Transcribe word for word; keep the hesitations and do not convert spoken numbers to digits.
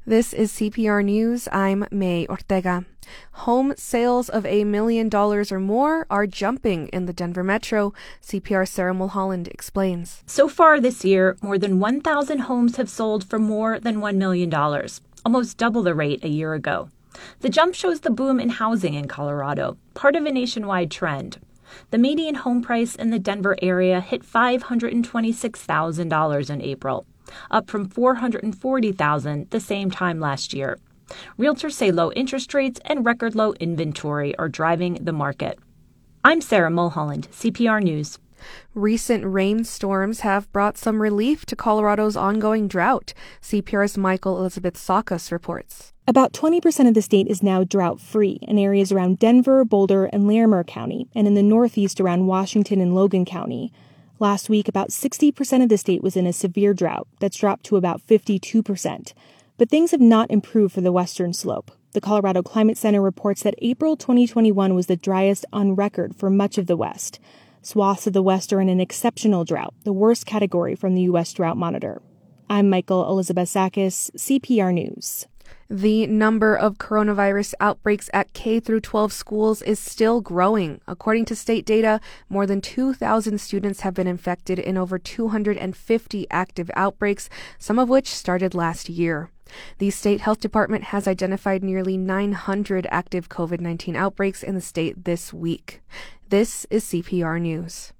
This is C P R News. I'm May Ortega. Home sales of a million dollars or more are jumping in the Denver metro. C P R's Sarah Mulholland explains. So far this year, more than one thousand homes have sold for more than one million dollars, almost double the rate a year ago. The jump shows the boom in housing in Colorado, part of a nationwide trend. The median home price in the Denver area hit five hundred twenty-six thousand dollars in April, up from four hundred forty thousand dollars the same time last year. Realtors say low interest rates and record low inventory are driving the market. I'm Sarah Mulholland, C P R News. Recent rainstorms have brought some relief to Colorado's ongoing drought. C P R's Michael Elizabeth Sakas reports. About twenty percent of the state is now drought-free in areas around Denver, Boulder, and Larimer County, and in the northeast around Washington and Logan County. Last week, about sixty percent of the state was in a severe drought that's dropped to about fifty-two percent. But things have not improved for the western slope. The Colorado Climate Center reports that April twenty twenty-one was the driest on record for much of the West. Swaths of the West are in an exceptional drought, the worst category from the U S Drought Monitor. I'm Michael Elizabeth Sakas, C P R News. The number of coronavirus outbreaks at K through twelve schools is still growing. According to state data, more than two thousand students have been infected in over two hundred fifty active outbreaks, some of which started last year. The state health department has identified nearly nine hundred active COVID nineteen outbreaks in the state this week. This is C P R News.